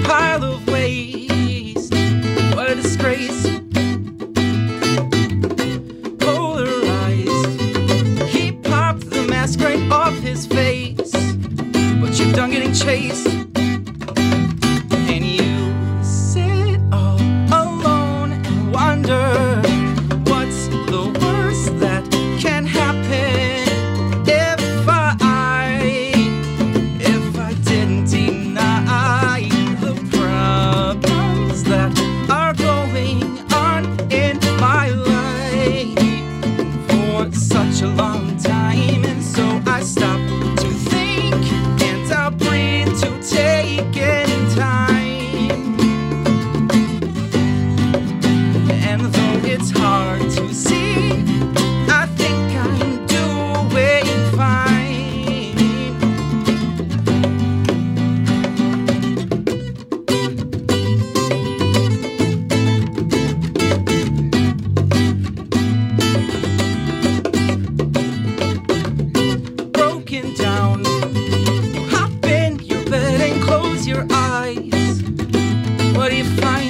pile of waste. What a disgrace. Polarized, he popped the mask right off his face. But you're done getting chased, and you sit all alone and wonder, what's the worst that can happen if I didn't deny the problems that are going on in my life for such a long time. And so I stopped to think, and I'll breathe to take in time. And though it's hard to see, I think I'm doing fine. Broken down, hop in your bed and close your eyes. What do you find?